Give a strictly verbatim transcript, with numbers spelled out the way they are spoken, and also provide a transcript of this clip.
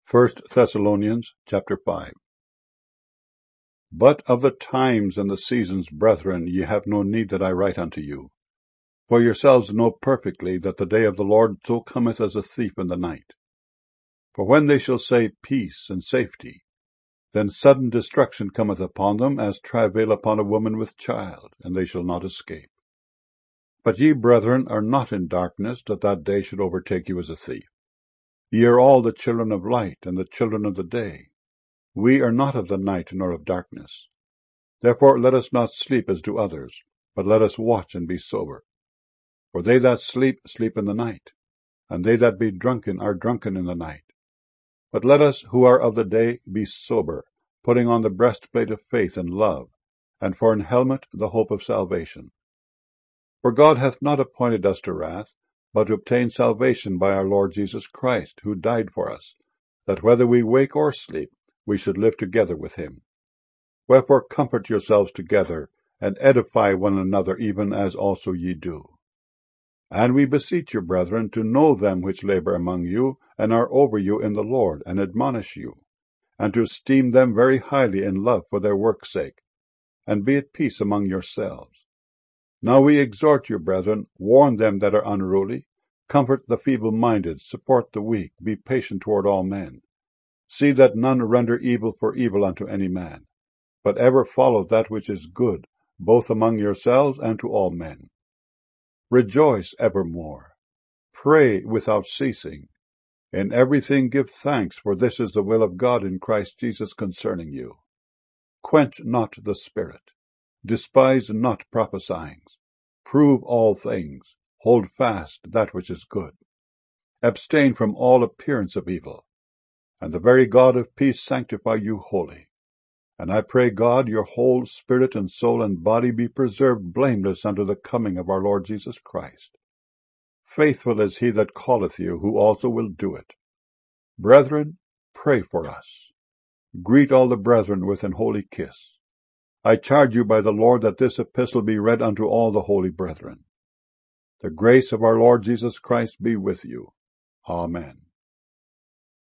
First Thessalonians chapter five. But of the times and the seasons, brethren, ye have no need that I write unto you. For yourselves know perfectly that the day of the Lord so cometh as a thief in the night. For when they shall say peace and safety, then sudden destruction cometh upon them, as travail upon a woman with child, and they shall not escape. But ye, brethren, are not in darkness, that that day should overtake you as a thief. Ye are all the children of light, and the children of the day. We are not of the night nor of darkness. Therefore let us not sleep as do others, but let us watch and be sober. For they that sleep, sleep in the night, and they that be drunken are drunken in the night. But let us who are of the day be sober, putting on the breastplate of faith and love, and for an helmet the hope of salvation. For God hath not appointed us to wrath, but to obtain salvation by our Lord Jesus Christ, who died for us, that whether we wake or sleep, we should live together with him. Wherefore comfort yourselves together, and edify one another, even as also ye do. And we beseech you, brethren, to know them which labor among you, and are over you in the Lord, and admonish you, and to esteem them very highly in love for their work's sake, and be at peace among yourselves. Now we exhort you, brethren, warn them that are unruly, comfort the feeble-minded, support the weak, be patient toward all men. See that none render evil for evil unto any man, but ever follow that which is good, both among yourselves and to all men. Rejoice evermore. Pray without ceasing. In everything give thanks, for this is the will of God in Christ Jesus concerning you. Quench not the spirit. Despise not prophesying. Prove all things. Hold fast that which is good. Abstain from all appearance of evil. And the very God of peace sanctify you wholly. And I pray God your whole spirit and soul and body be preserved blameless unto the coming of our Lord Jesus Christ. Faithful is he that calleth you, who also will do it. Brethren, pray for us. Greet all the brethren with an holy kiss. I charge you by the Lord that this epistle be read unto all the holy brethren. The grace of our Lord Jesus Christ be with you. Amen.